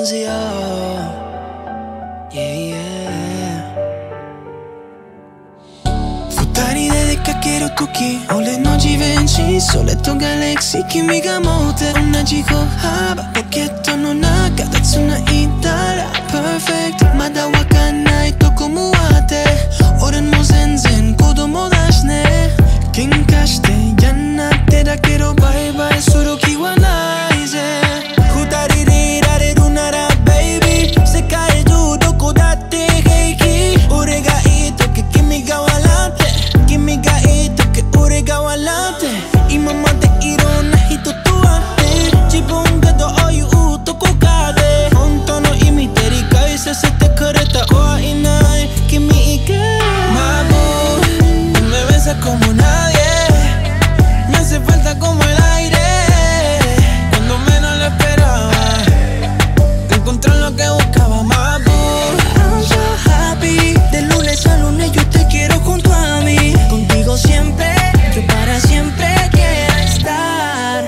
canción. Yeah, yeah. Futari dedica quiero tuki Ole noci venci Soletto galaxy Kimiga mote Unajigo haba Poketo no naka Tatsuna itara Perfect Mada wakanai Tokomu wate Oren mo zenzen Kodomo dashne Kenkashite Yanatte da kero Bye bye Suruki wa nai ze Futari de irareru nara baby Sekai juu doko datte heiki Ore ga ii toke Kimi ga walante Kimi ga ii toke Ore ga walante Imama de irona hito to ate Jibun ga do oyu u toko kade Honto no imi teri kai sasete kureta Wa inai Kimi ike Mabu Tú me besas como nadie Me hace falta como el aire Cuando menos lo esperaba Encontré lo que buscaba, Mabu. I'm so happy. De lunes a lunes yo te quiero junto a mí. Contigo siempre, yo para siempre quiero estar.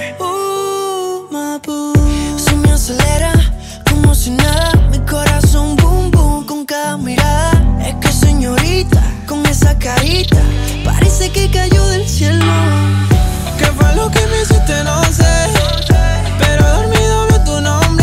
Mabu. Se me acelera como si nada. Mi corazón boom boom con cada mirada. Es que señorita, con esa carita, parece que cayó del cielo. ¿Qué fue lo que me hiciste? No sé. Pero dormido veo tu nombre.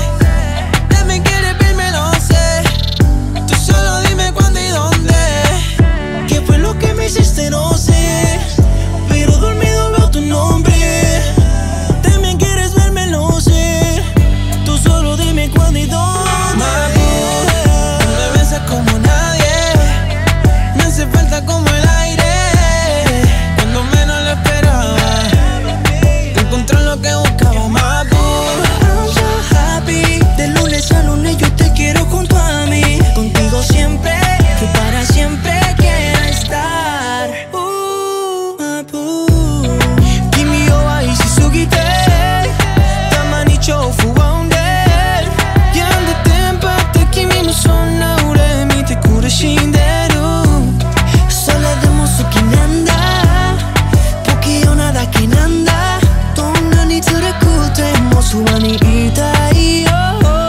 De mí quieres verme, no sé. Tú solo dime cuándo y dónde. ¿Qué fue lo que me hiciste? No sé. Pero dormido veo tu nombre. De mí quieres verme, no sé. Tú solo dime cuándo y dónde. Mabu, tú me besas como nadie. Me hace falta como el aire. Cuando menos lo esperaba. Encontré lo que buscaba, Mabu. I'm so happy. De lunes a lunes yo te quiero junto a mí. Contigo siempre, que para siempre quiero estar. Mabu. Kimi wa ishisugite Tamani chofu wa unde Yandete empate kimi no sonna ure mite kurashinderu Sole de musuki nanda Poki o nada que nanda Donna ni tsurakute mosu wa ni itai yo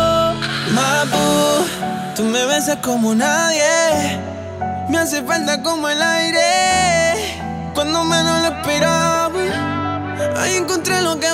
Mabu, tú me besas como nadie Me hace falta como el aire Cuando menos lo esperaba Ahí encontré lo que